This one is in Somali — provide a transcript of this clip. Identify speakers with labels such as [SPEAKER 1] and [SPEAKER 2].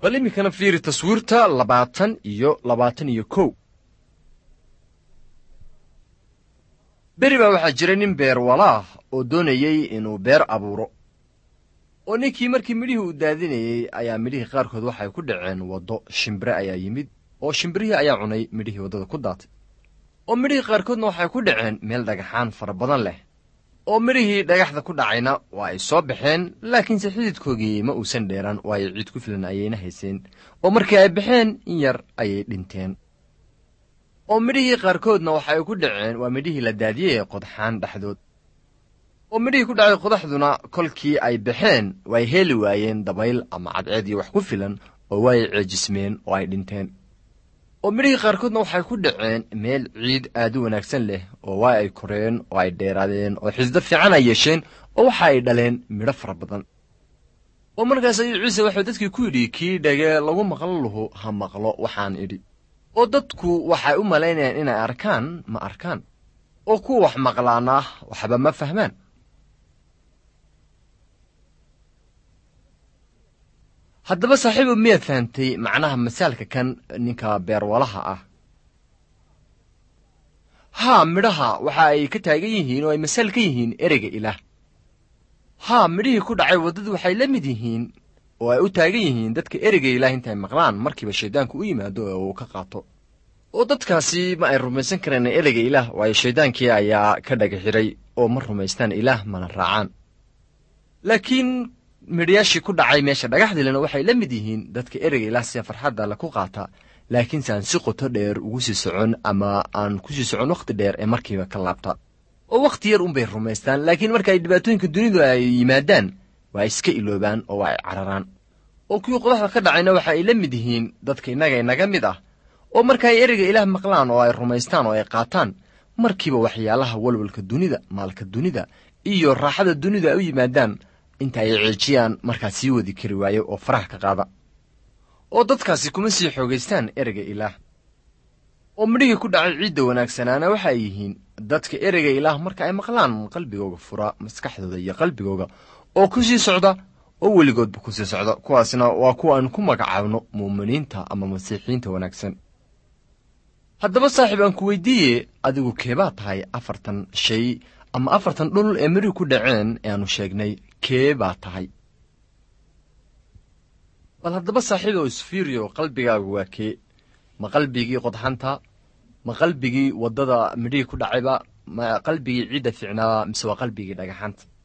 [SPEAKER 1] bal iminkana fiiri taswiirta 21 beri baa waxaa jiray nin beer walaah oo doonayey inuu beer abuuro oo ninkii markii midhihii uu daadinayey ayaa midhihii qaarkood waxay ku dhaceen waddo shimbire ayaa yimid oo shimbirihii ayaa cunay midhihii waddada ku daatay oo midhihii qaarkoodna waxay ku dhaceen meel dhagaxaan fara badan leh oo midhihii dhagaxda ku dhacayna waa ay soo baxeen laakiinse xididkoogii ma uusan dheeran waayo ciid ku filan ayayna hayseen oo markii ay baxeen in yar ayay dhinteen oo midhihii qaarkoodna waxay ku dhaceen waa midhihii la daadiyey qodxaan dhexdood oo midhihii ku dhacay qodaxduna kolkii ay baxeen way heli waayeen dabayl ama cadceed iyo wax ku filan oo way ceejismeen oo ay dhinteen oo midhihii qaarkoodna waxay ku dhaceen meel ciid aad u wanaagsan leh oo waa ay koreen oo ay dheeraadeen oo xisdo fiican ay yeesheen oo waxa ay dhaleen midho fara badan oo markaas ayuu ciise wuxuu dadkii ku yidhi kii dhage lagu maqlo lahu ha maqlo waxaan idhi oo dadku waxay u malaynayaan inay arkaan ma arkaan oo kuwa wax maqlaana waxba ma fahmaan haddaba saaxiibu miyaad fahantay macnaha masaalka kan ninka beerwalaha ah haa midhaha waxa ay ka taagan yihiin oo ay masaal ka yihiin ereyga ilaah haa midhihii ku dhacay waddadu waxay la mid yihiin oo ay u taagan yihiin dadka ereyga ilaah intay maqlaan markiiba shayddaanku u yimaado ee uu ka qaato oo dadkaasi ma ay rumaysan kareen ereyga ilaah waayo shayddaankii ayaa ka dhaga xidhay oo ma rumaystaan ilaah mana raacaan laakiin midhayaashii ku dhacay meesha dhagaxdilena waxay la mid yihiin dadka ereyga ilaah sida farxadda le ku qaata laakiinse aan si qoto dheer ugu sii socon ama aan ku sii socon wakhti dheer ee markiiba ka laabta oo wakhti yar unbay rumaystaan laakiin marka ay dhibaatooyinka dunidu ay yimaadaan waa iska iloobaan oo waa ay cararaan oo kuwii qodaxda ka dhacayna waxa ay la mid yihiin dadka innaga inaga mid ah oo marka ay ereyga ilaah maqlaan oo ay rumaystaan oo ay qaataan markiiba waxyaalaha walwalka dunida maalka dunida iyo raaxada dunida ay u yimaadaan inta ay ceejiyaan markaa sii wadi kari waayo oo faraha ka qaada oo dadkaasi kuma sii xoogaystaan ereyga ilaah oo midhihii ku dhacay ciidda wanaagsanaana waxa ay yihiin dadka ereyga ilaah marka ay maqlaan qalbigooga fura maskaxdooda iyo qalbigooga oo ku sii socda oo weligoodba ku sii socda kuwaasna waa kuwa aan ku magacaabno muuminiinta ama masiixiyiinta wanaagsan haddaba saaxiib aan ku weydiiye adigu keebaa tahay 4 shay ama 4 dhul ee midhihii ku dhaceen ee aanu sheegnay kee baa tahay bal haddaba saaxiib oo isfiiriyo qalbigaagu waa kee ma qalbigii qodxanta ma qalbigii waddada midhihii ku dhacayba ma qalbigii ciidda fiicnaaba mise waa qalbigii dhagaxanta